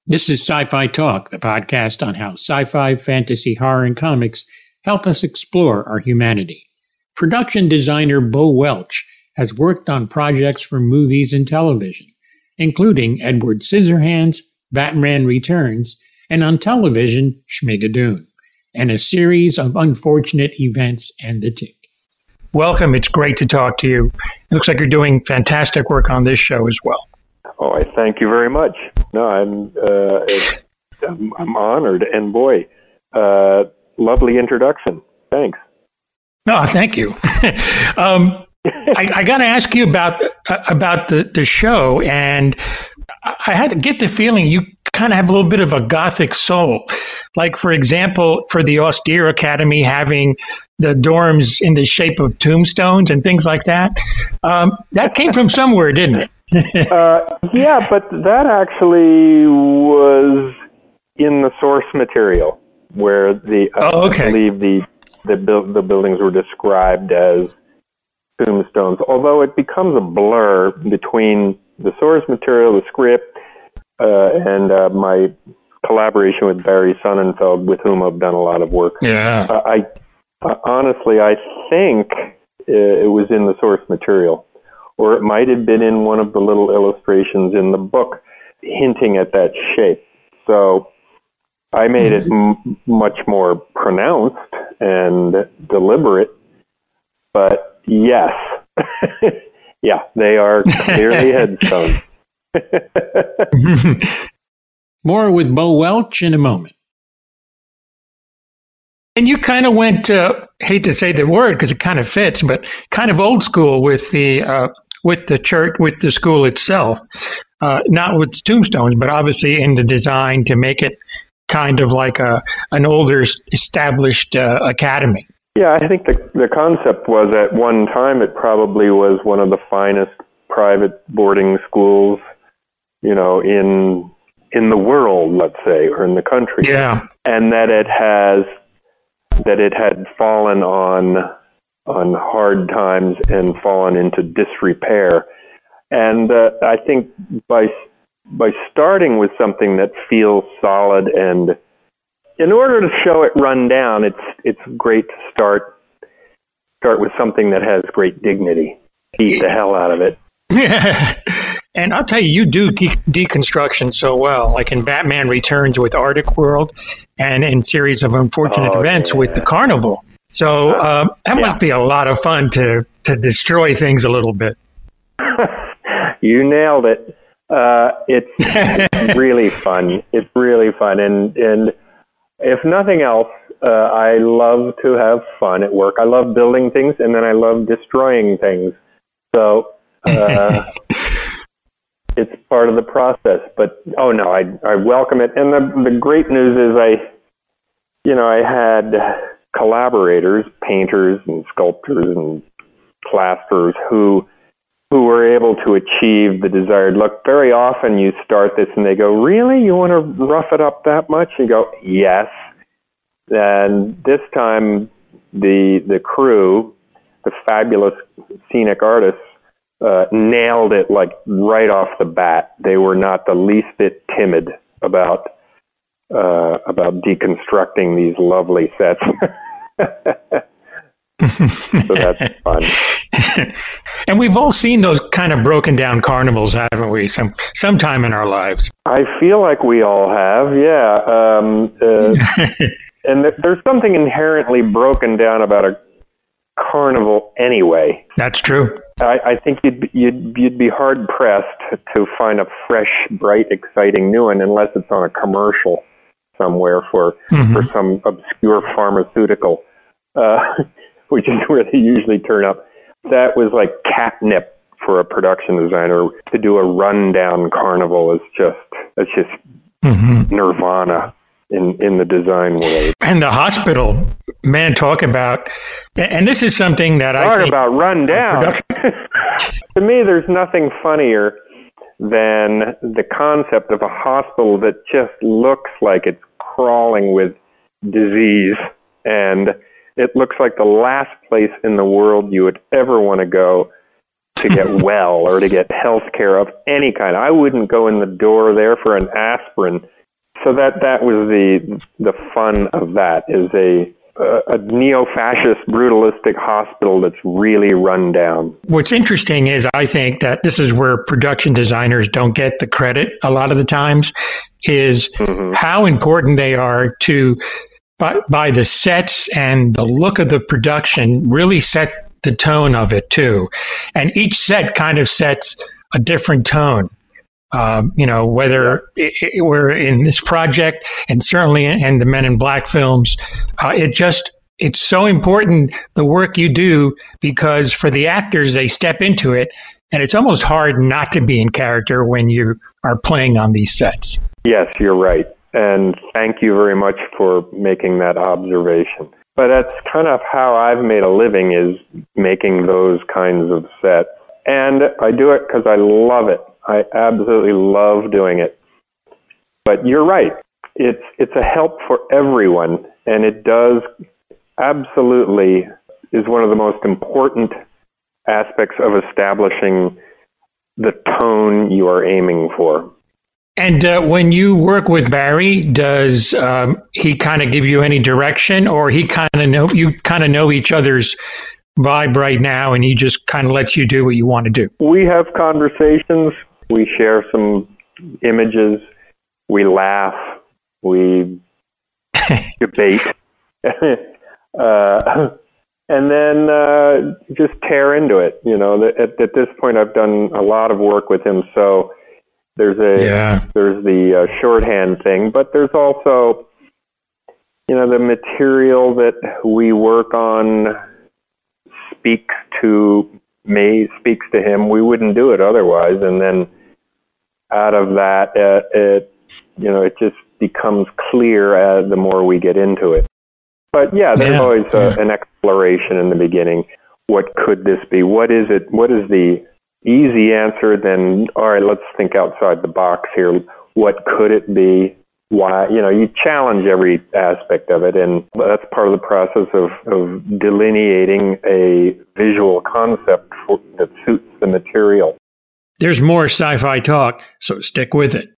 This is Sci-Fi Talk, the podcast on how sci-fi, fantasy, horror, and comics help us explore our humanity. Production designer Bo Welch has worked on projects for movies and television, including Edward Scissorhands, Batman Returns, and on television, Schmigadoon, and a series of unfortunate events and The Tick. Welcome. It's great to talk to you. It looks like you're doing fantastic work on this show as well. Oh, I thank you very much. No, I'm honored, and boy, lovely introduction. Thanks. No, thank you. I got to ask you about the show, and I had to get the feeling you kind of have a little bit of a gothic soul. Like, for example, for the Austere Academy having the dorms in the shape of tombstones and things like that. That came from somewhere, didn't it? Yeah, but that actually was in the source material where I believe the buildings were described as tombstones, although it becomes a blur between the source material, the script, and my collaboration with Barry Sonnenfeld, with whom I've done a lot of work. Yeah. Honestly, I think it was in the source material, or it might have been in one of the little illustrations in the book hinting at that shape. So I made it much more pronounced and deliberate, but yes, yeah, they are clearly headstones. More with Bo Welch in a moment. And you kind of went, hate to say the word because it kind of fits, but kind of old school with the church, with the school itself, not with tombstones, but obviously in the design to make it kind of like an older established academy. Yeah, I think the concept was at one time it probably was one of the finest private boarding schools, you know, in the world, let's say, or in the country. Yeah. And that it had fallen on hard times and fallen into disrepair. And I think by starting with something that feels solid, and in order to show it run down, it's great to start with something that has great dignity. Beat the hell out of it. Yeah. And I'll tell you do deconstruction so well, like in Batman Returns with Arctic World and in Series of Unfortunate Events with the Carnival. So that must be a lot of fun to destroy things a little bit. You nailed it. It's really fun. It's really fun. And if nothing else, I love to have fun at work. I love building things, and then I love destroying things. So it's part of the process. But, I welcome it. And the great news is I had collaborators, painters and sculptors and plasterers who were able to achieve the desired look. Very often you start this and they go, really? You want to rough it up that much? You go, yes. And this time the crew, the fabulous scenic artists, nailed it like right off the bat. They were not the least bit timid about deconstructing these lovely sets. So that's fun. And we've all seen those kind of broken down carnivals, haven't we? Sometime in our lives. I feel like we all have, yeah. And there's something inherently broken down about a carnival anyway. That's true. I think you'd be hard pressed to find a fresh, bright, exciting new one unless it's on a commercial somewhere for some obscure pharmaceutical, which is where they usually turn up. That was like catnip for a production designer. To do a rundown carnival is just nirvana in the design world. And the hospital, man, talk about, and this is something that I think about rundown. To me, there's nothing funnier than the concept of a hospital that just looks like it's crawling with disease, and it looks like the last place in the world you would ever want to go to get well or to get health care of any kind. I wouldn't go in the door there for an aspirin. So that was the fun of that, is a neo-fascist, brutalistic hospital that's really run down. What's interesting is I think that this is where production designers don't get the credit a lot of the times, is how important they are to, by the sets and the look of the production, really set the tone of it too. And each set kind of sets a different tone. Whether we're in this project and certainly in the Men in Black films, it's so important, the work you do, because for the actors, they step into it and it's almost hard not to be in character when you are playing on these sets. Yes, you're right. And thank you very much for making that observation. But that's kind of how I've made a living, is making those kinds of sets. And I do it because I love it. I absolutely love doing it. But you're right. It's a help for everyone, and it does absolutely is one of the most important aspects of establishing the tone you are aiming for. And when you work with Barry, does he kind of give you any direction, or you kind of know each other's vibe right now, and he just kind of lets you do what you want to do? We have conversations. We share some images. We laugh. We debate. And then just tear into it. At this point, I've done a lot of work with him, so there's the shorthand thing, but there's also, the material that we work on speaks to him. We wouldn't do it otherwise, and then out of that, it just becomes clear the more we get into it. But there's always an exploration in the beginning. What could this be? What is it? What is the easy answer? Then, all right, let's think outside the box here. What could it be? Why? You challenge every aspect of it, and that's part of the process of delineating a visual concept that suits the material. There's more sci-fi talk, so stick with it.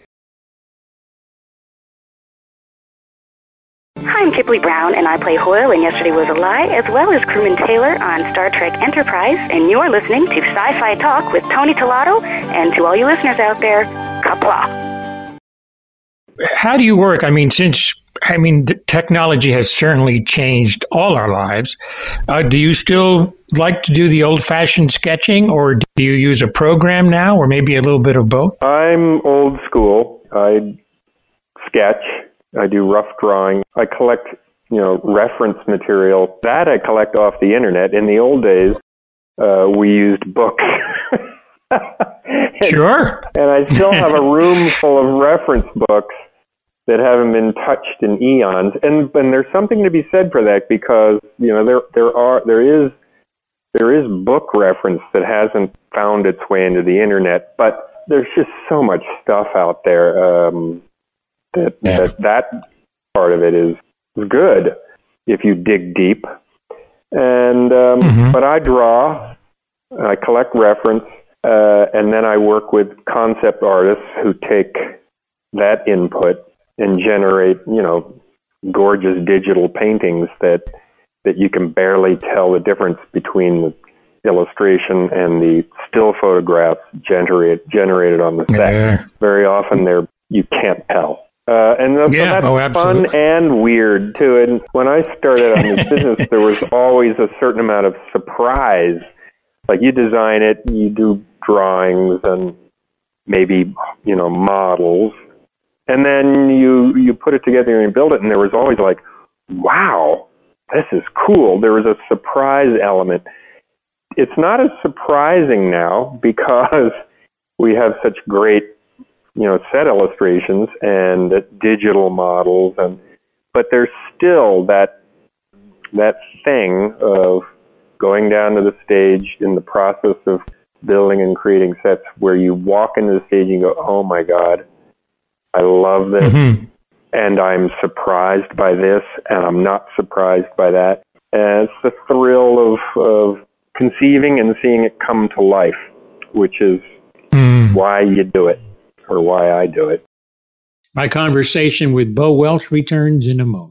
Hi, I'm Kipley Brown, and I play Hoyle in Yesterday Was a Lie, as well as Crewman Taylor on Star Trek Enterprise, and you're listening to Sci-Fi Talk with Tony Tolato, and to all you listeners out there, Qapla'. How do you work? The technology has certainly changed all our lives. Do you still like to do the old-fashioned sketching, or do you use a program now, or maybe a little bit of both? I'm old school. I sketch. I do rough drawing. I collect, reference material. That I collect off the internet. In the old days, we used books. Sure. And I still have a room full of reference books that haven't been touched in eons. And there's something to be said for that, because, there is book reference that hasn't found its way into the internet, but there's just so much stuff out there. That part of it is good if you dig deep. And but I draw, I collect reference, and then I work with concept artists who take that input and generate, gorgeous digital paintings that you can barely tell the difference between the illustration and the still photographs generated on the set. Yeah. Very often you can't tell. And that's fun and weird, too. And when I started on this business, there was always a certain amount of surprise. Like, you design it, you do drawings and maybe, models. And then you put it together and you build it, and there was always like, wow, this is cool. There was a surprise element. It's not as surprising now because we have such great set illustrations and digital models, but there's still that thing of going down to the stage in the process of building and creating sets where you walk into the stage and go, oh my God, I love this, and I'm surprised by this, and I'm not surprised by that. And it's the thrill of conceiving and seeing it come to life, which is why you do it, or why I do it. My conversation with Bo Welch returns in a moment.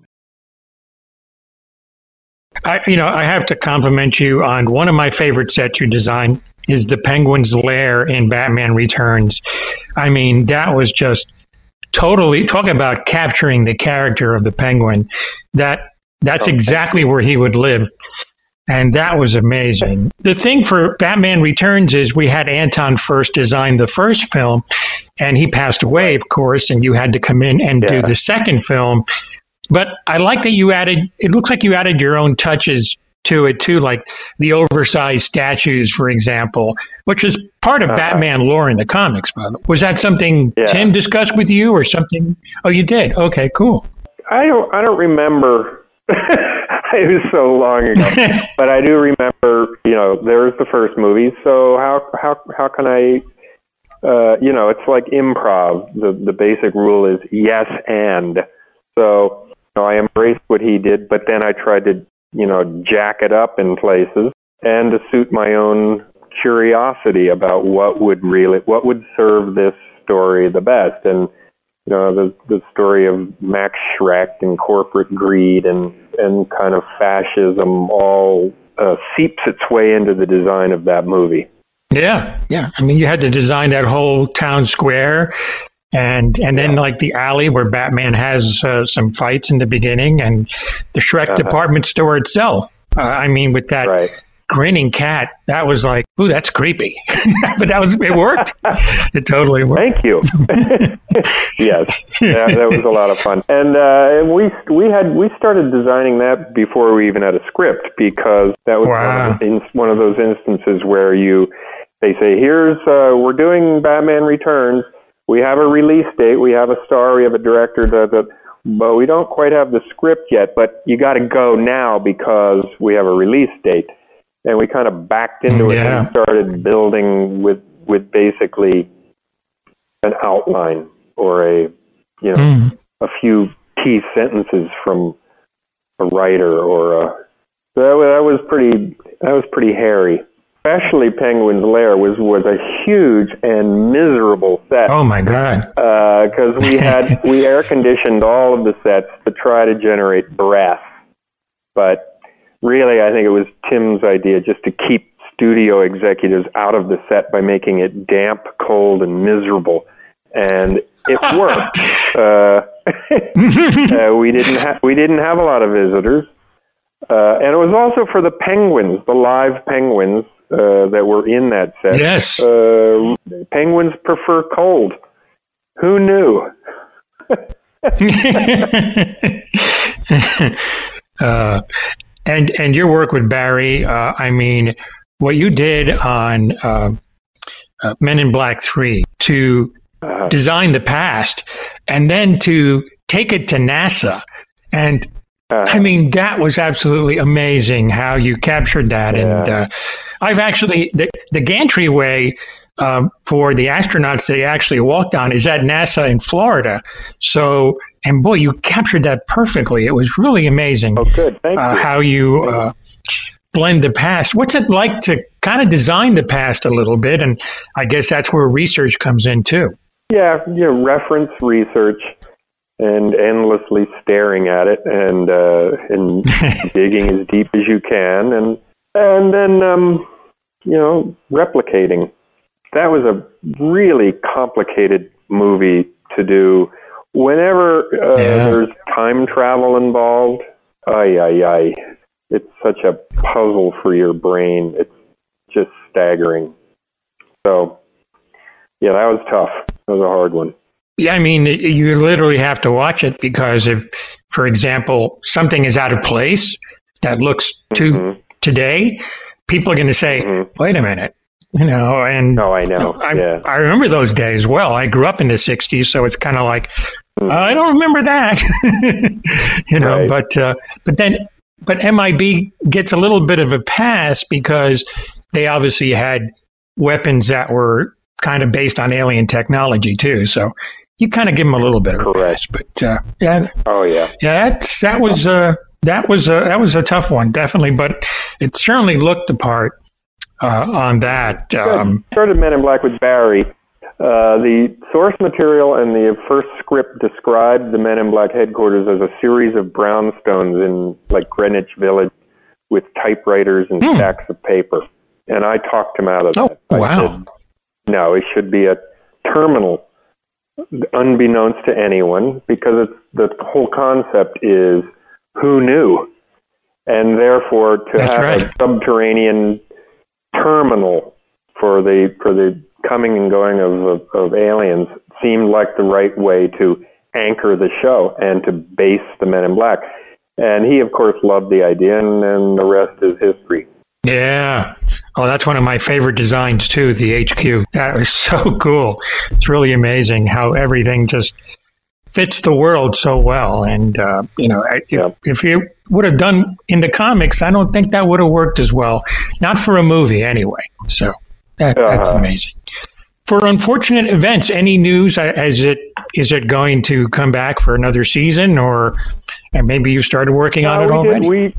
I have to compliment you on one of my favorite sets you designed is the Penguin's lair in Batman Returns. I mean, that was just totally, talk about capturing the character of the Penguin. That's exactly where he would live. And that was amazing. The thing for Batman Returns is we had Anton Furst design the first film, and he passed away, of course, and you had to come in and do the second film. But I like that it looks like you added your own touches to it too, like the oversized statues, for example, which is part of Batman lore in the comics, by the way. Was that something Tim discussed with you or something? Oh, you did? Okay, cool. I don't remember. It was so long ago, but I do remember. There was the first movie. So how can I? It's like improv. The basic rule is yes and. So I embraced what he did, but then I tried to jack it up in places and to suit my own curiosity about what would serve this story the best. And the story of Max Schreck and corporate greed and kind of fascism all seeps its way into the design of that movie. Yeah. I mean, you had to design that whole town square and then like the alley where Batman has some fights in the beginning and the Schreck department store itself. I mean, with that grinning cat, that was like, ooh, that's creepy. But it worked. It totally worked. Thank you. Yes, that was a lot of fun. And we started designing that before we even had a script, because that was one of those instances where they say, here's, we're doing Batman Returns. We have a release date. We have a star. We have a director. But we don't quite have the script yet. But you got to go now because we have a release date. And we kind of backed into it and started building with basically an outline or a few key sentences from a writer that was pretty hairy. Especially Penguin's Lair was a huge and miserable set. Oh my God! Because we air conditioned all of the sets to try to generate breath, but really I think it was Tim's idea just to keep studio executives out of the set by making it damp, cold, and miserable, and it worked. We didn't have a lot of visitors, and it was also for the penguins, the live penguins. That were in that set. Yes. Penguins prefer cold. Who knew? And your work with Barry, I mean, what you did on Men in Black 3 to design the past and then to take it to NASA. And I mean, that was absolutely amazing how you captured that. Yeah. And I've actually, the gantry way for the astronauts they actually walked on is at NASA in Florida. So, and boy, you captured that perfectly. It was really amazing. Oh, good. Thank you. How you blend the past. What's it like to kind of design the past a little bit? And I guess that's where research comes in too. Yeah, reference research. And endlessly staring at it and digging as deep as you can, and then replicating. That was a really complicated movie to do. Whenever there's time travel involved, it's such a puzzle for your brain. It's just staggering. So, yeah, that was tough. That was a hard one. Yeah, I mean, you literally have to watch it because if, for example, something is out of place that looks today, people are going to say, wait a minute, and I know. I remember those days well. I grew up in the 60s, so it's kind of like, I don't remember that, right. but MIB gets a little bit of a pass because they obviously had weapons that were kind of based on alien technology too. So you kind of give them a little bit of a pass, but that was a tough one, definitely. But it certainly looked the part. on that. Started Men in Black with Barry. The source material and the first script described the Men in Black headquarters as a series of brownstones in like Greenwich Village with typewriters and stacks of paper. And I talked him out of that. Wow. Said, no, it should be a terminal, unbeknownst to anyone, because the whole concept is who knew? And therefore, to have a subterranean terminal for the coming and going of aliens seemed like the right way to anchor the show and to base the Men in Black. And he, of course, loved the idea, and the rest is history. Yeah. Oh, that's one of my favorite designs, too, the HQ. That was so cool. It's really amazing how everything just fits the world so well. And, if you would have done in the comics, I don't think that would have worked as well. Not for a movie, anyway. So that's amazing. For Unfortunate Events, any news? Is it going to come back for another season, or maybe you started working on it already?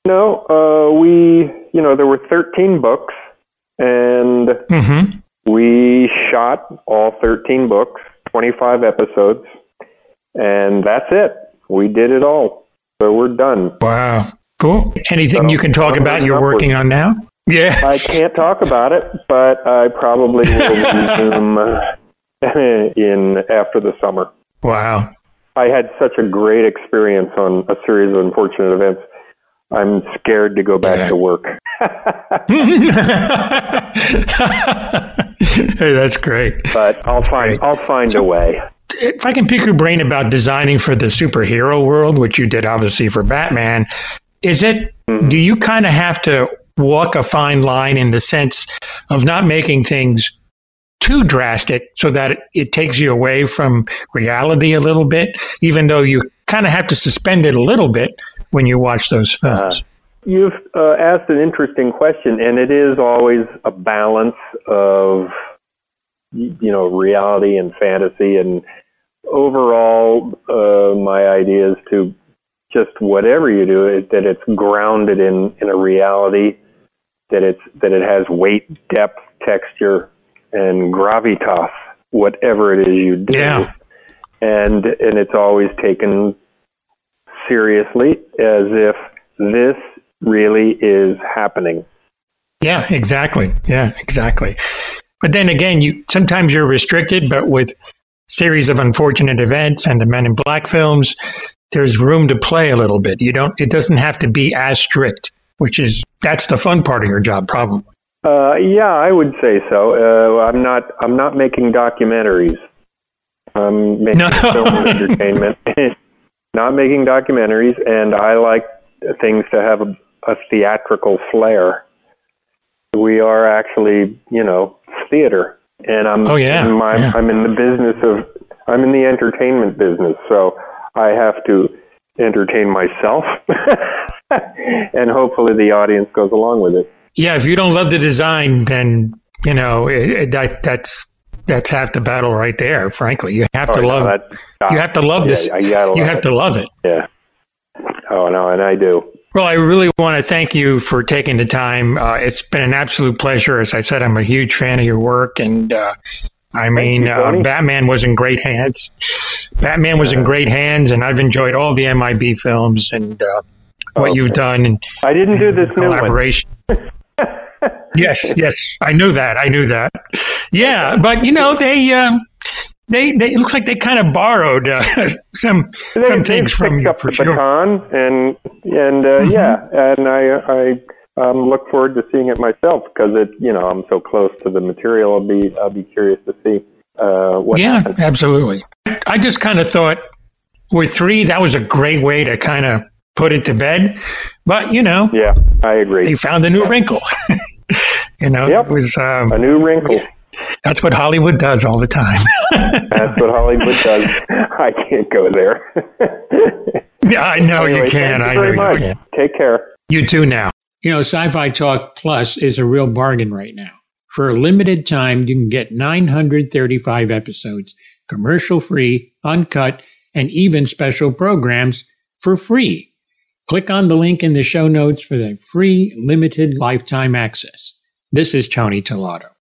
There were 13 books, and we shot all 13 books, 25 episodes, and that's it. We did it all. So we're done. Wow. Cool. Anything you can talk about you're working on now? Yes. I can't talk about it, but I probably will resume after the summer. Wow. I had such a great experience on a series of Unfortunate Events. I'm scared to go back to work. Hey, that's great. But I'll find a way. If I can pick your brain about designing for the superhero world, which you did obviously for Batman, do you kind of have to walk a fine line in the sense of not making things too drastic so that it takes you away from reality a little bit, even though you kind of have to suspend it a little bit when you watch those films? You've asked an interesting question, and it is always a balance of, reality and fantasy. And overall, my idea is to just whatever you do, that it's grounded in a reality, that it has weight, depth, texture, and gravitas, whatever it is you do. Yeah. And it's always taken seriously as if this really is happening. Yeah, exactly. But then again, sometimes you're restricted, but with series of Unfortunate Events and the Men in Black films, there's room to play a little bit. It doesn't have to be as strict, that's the fun part of your job, probably. Yeah, I would say so. I'm not making documentaries. I'm making film entertainment. Not making documentaries, and I like things to have a theatrical flair. We are actually, theater, and I'm in the entertainment business, so I have to entertain myself, and hopefully the audience goes along with it. Yeah, if you don't love the design, then that's half the battle right there. Frankly, you have to love it. You have to love this. You have to love it. Yeah. Oh no, and I do. Well, I really want to thank you for taking the time. It's been an absolute pleasure. As I said, I'm a huge fan of your work, and Batman was in great hands. And I've enjoyed all the MIB films and what you've done. And I didn't do this collaboration. Yes, I knew that. Yeah, but they it looks like they kind of borrowed some things from you for sure. Baton and I look forward to seeing it myself because I'm so close to the material. I'll be curious to see what happens. Absolutely. I just kind of thought with 3 that was a great way to kind of put it to bed, but yeah, I agree. They found a new wrinkle. It was a new wrinkle. That's what Hollywood does all the time. That's what Hollywood does. I can't go there. Yeah, I know anyway, you can. Thank you very much. You can. Take care. You too now. Sci-Fi Talk Plus is a real bargain right now. For a limited time, you can get 935 episodes, commercial-free, uncut, and even special programs for free. Click on the link in the show notes for the free limited lifetime access. This is Tony Tolato.